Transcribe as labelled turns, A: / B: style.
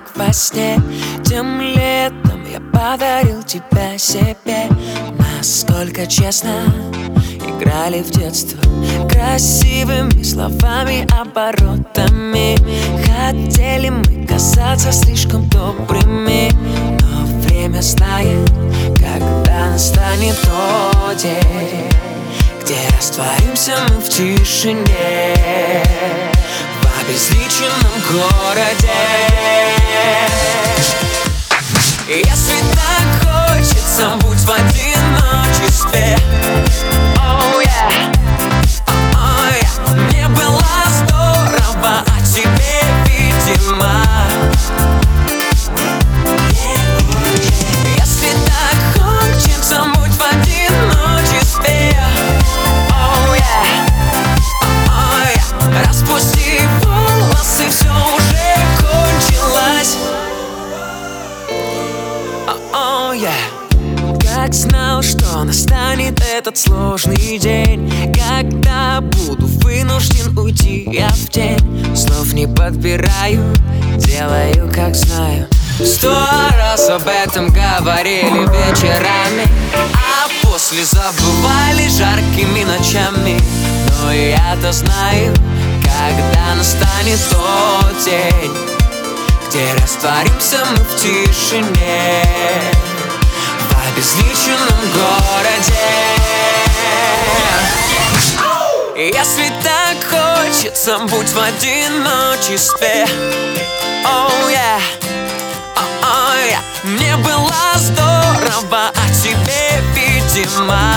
A: как во сне. Тем летом я подарил тебя себе. Насколько честно играли в детство красивыми словами, оборотами. Хотели мы казаться слишком добрыми, но время знает, когда настанет тот день, где растворимся мы в тишине, в обезличенном городе. Если так хочется, будь в одиночестве. Oh yeah, oh yeah. Мне было здорово, а тебе, видимо. Если так хочется, будь в одиночестве. Oh yeah, oh yeah. Распусти волосы, все уже кончилось. Oh yeah. Как знал, что настанет этот сложный день, когда буду вынужден уйти я в тень. Слов не подбираю, делаю как знаю. 100 раз об этом говорили вечерами, а после забывали жаркими ночами. Но я-то знаю, когда настанет тот день, где растворимся мы в тишине, в обезличенном городе. Если так хочется, будь в одиночестве. Oh yeah, oh yeah. Мне было здорово, а тебе, видимо.